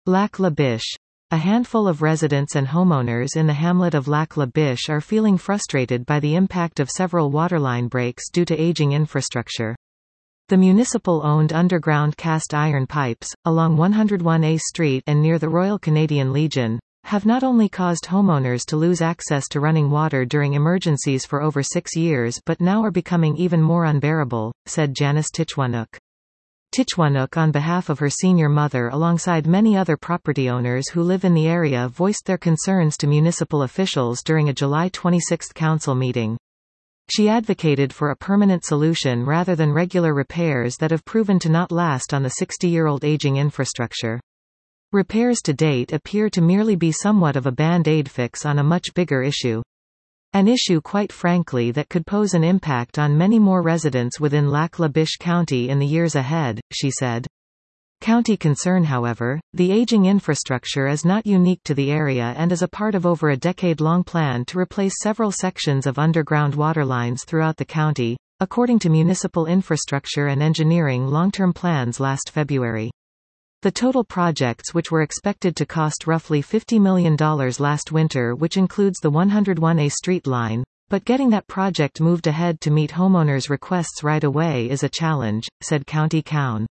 Lac La Biche. A handful of residents and homeowners in the hamlet of Lac La Biche are feeling frustrated by the impact of several waterline breaks due to aging infrastructure. The municipal-owned underground cast iron pipes, along 101A Street and near the Royal Canadian Legion, have not only caused homeowners to lose access to running water during emergencies for over 6 years but now are becoming even more unbearable, said Janice Tichwanuk. Tichwanuk, on behalf of her senior mother alongside many other property owners who live in the area, voiced their concerns to municipal officials during a July 26 council meeting. She advocated for a permanent solution rather than regular repairs that have proven to not last on the 60-year-old aging infrastructure. Repairs to date appear to merely be somewhat of a band-aid fix on a much bigger issue. An issue, quite frankly, that could pose an impact on many more residents within Lac La Biche County in the years ahead, she said. County concern, however, the aging infrastructure is not unique to the area and is a part of over a decade-long plan to replace several sections of underground water lines throughout the county, according to Municipal Infrastructure and Engineering long-term plans last February. The total projects, which were expected to cost roughly $50 million last winter, which includes the 101A Street line, but getting that project moved ahead to meet homeowners' requests right away is a challenge, said County Coun.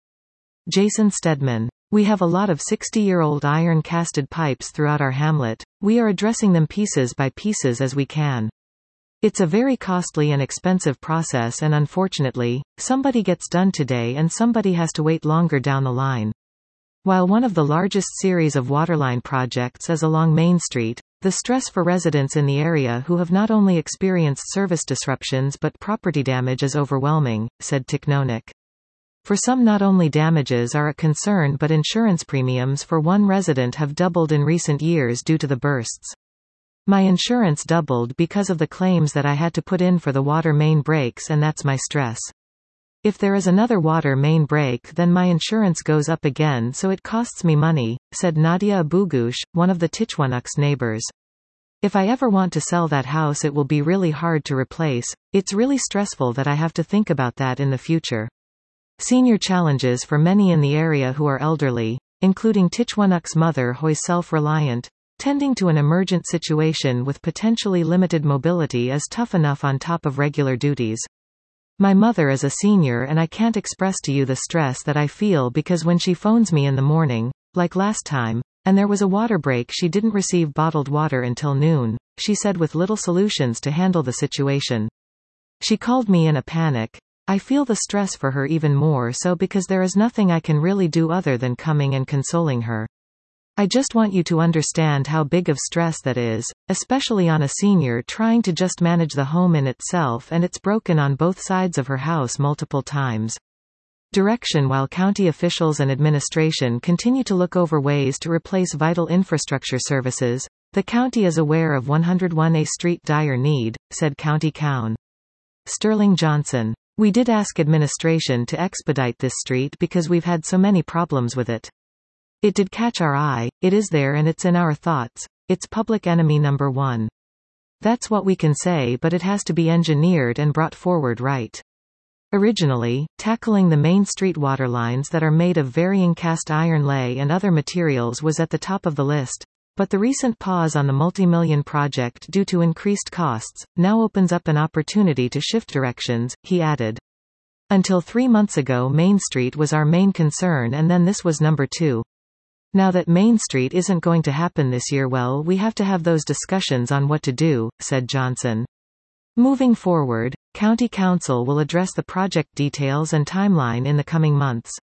Jason Stedman. We have a lot of 60-year-old iron-casted pipes throughout our hamlet. We are addressing them pieces by pieces as we can. It's a very costly and expensive process, and unfortunately, somebody gets done today and somebody has to wait longer down the line. While one of the largest series of waterline projects is along Main Street, the stress for residents in the area who have not only experienced service disruptions but property damage is overwhelming, said Tichwanuk. For some, not only damages are a concern but insurance premiums for one resident have doubled in recent years due to the bursts. My insurance doubled because of the claims that I had to put in for the water main breaks, and that's my stress. If there is another water main break, then my insurance goes up again, so it costs me money, said Nadia Abugush, one of the Tichwanuk's neighbors. If I ever want to sell that house, it will be really hard to replace. It's really stressful that I have to think about that in the future. Senior challenges for many in the area who are elderly, including Tichwanuk's mother, who is self-reliant. Tending to an emergent situation with potentially limited mobility is tough enough on top of regular duties. My mother is a senior and I can't express to you the stress that I feel, because when she phones me in the morning, like last time, and there was a water break, she didn't receive bottled water until noon, she said, with little solutions to handle the situation. She called me in a panic. I feel the stress for her even more so because there is nothing I can really do other than coming and consoling her. I just want you to understand how big of stress that is, especially on a senior trying to just manage the home in itself, and it's broken on both sides of her house multiple times. Direction. While county officials and administration continue to look over ways to replace vital infrastructure services, the county is aware of 101A Street dire need, said County Coun. Sterling Johnson. We did ask administration to expedite this street because we've had so many problems with it. It did catch our eye, it is there and it's in our thoughts. It's public enemy number one. That's what we can say, but it has to be engineered and brought forward right. Originally, tackling the Main Street water lines that are made of varying cast iron lay and other materials was at the top of the list, but the recent pause on the multi-million project due to increased costs now opens up an opportunity to shift directions, he added. Until 3 months ago, Main Street was our main concern, and then this was number 2. Now that Main Street isn't going to happen this year, well, we have to have those discussions on what to do, said Johnson. Moving forward, County Council will address the project details and timeline in the coming months.